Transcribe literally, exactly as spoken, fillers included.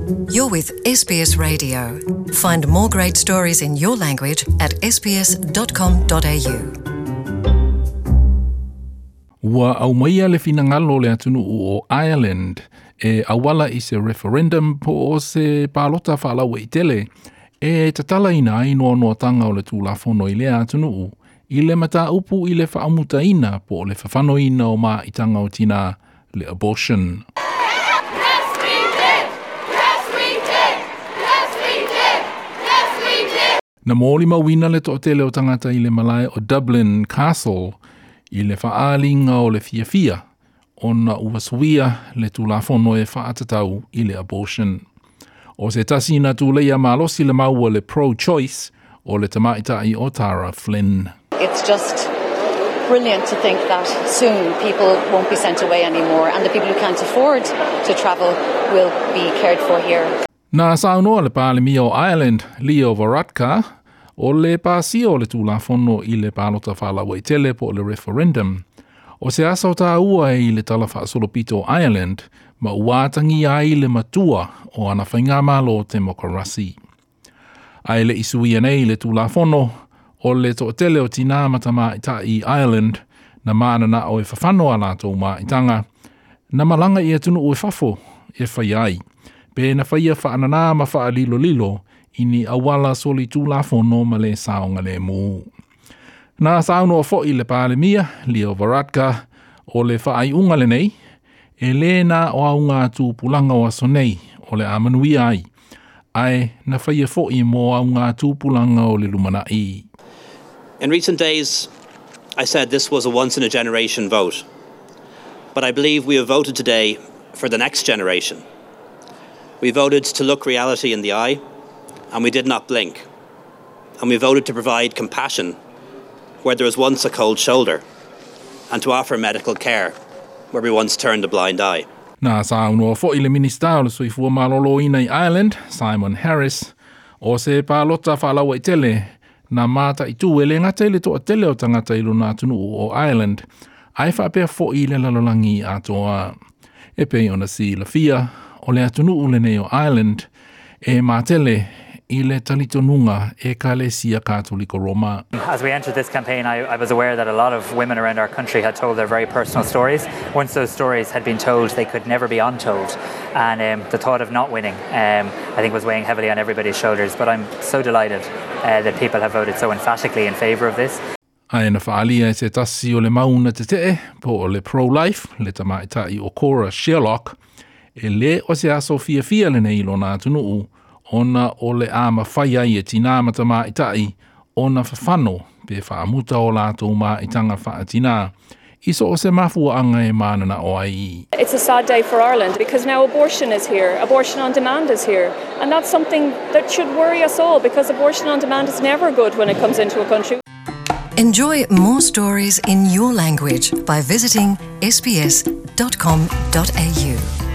You're with S B S Radio. Find more great stories in your language at s b s dot com dot a u. Ua au maia le finangalo le atunu o Ireland e awala i se referendum po o se palota whaalawa i tele e tatala ina ai noa noa tanga o le tūlafono i le atunu u i le mata upu i le whaamuta ina po le whawhano ina o ma i tanga o tina le abortion. Na mōli mawina le to'atele o tangata i le malai o Dublin Castle i le whaalinga o le fia fia o na uwasuia le tūlafono e whaatatau i le abortion. O se tasi na tūleia malosi le maua le pro-choice o le tamaitai o Tara Flynn. It's just brilliant to think that soon people won't be sent away anymore and the people who can't afford to travel will be cared for here. Na saunoa le pālemi o Ireland, Leo Varadkar, o le pāsi o le tūlafono i le pālota whalawa i tele po le referendum. O se asa o tā ua i le tala whaasolopito o Ireland, ma uātangi ai le matua o ana whainga malo o demokrasi. Ai le isuia nei le tūlafono o le to'atele o tina matama i ta i Ireland na maana na o e whawhanoa lātou mā i tanga, na malanga i atunu o e whafo e whai ai. Pe na whaia whaanana ma wha lilo lilo i ni awala soli tūlafono ma le saonga le mū. Nā sauno o fo i le pālemia, Leo Varadkar, o le whaai unga le nei, e le na o aunga tū pulanga o aso nei, o le amanui ai, ai na whaia fo i mo aunga tū pulanga o le lumana i. In recent days, I said this was a once-in-a-generation vote, but I believe we have voted today for the next generation. We voted to look reality in the eye, and we did not blink. And we voted to provide compassion where there was once a cold shoulder, and to offer medical care where we once turned a blind eye. Nā saunoa fo i le minista o le soifua malolo ina i Ireland, Simon Harris, o se pālota whaalawa i tele, nā māta i tū e le ngata i le toa tele o tangata i luna tunu o Ireland, ai whapea fo i le lalolangi atoa. E pei ona si la fia, o le atunu ule nei o Ireland, e mātele i le talitonunga e Kalesia Katoliko Roma. As we entered this campaign, I, I was aware that a lot of women around our country had told their very personal stories. Once those stories had been told, they could never be untold. And um, the thought of not winning, um, I think, was weighing heavily on everybody's shoulders. But I'm so delighted uh, that people have voted so emphatically in favour of this. Ai na whaalia e se tasi o le mauna te te, po o le pro-life, le tamaitai o Cora Sherlock, e le o se aso fia fia le nei lo nā tunuu, ona o le ama whai ai e tina matama i tai, ona whawhano pe whaamuta o lātou mā i tanga whaatina. Iso o se mafua anga e mānana o ai. It's a sad day for Ireland because now abortion is here. Abortion on demand is here. And that's something that should worry us all because abortion on demand is never good when it comes into a country. Enjoy more stories in your language by visiting s b s dot com dot a u.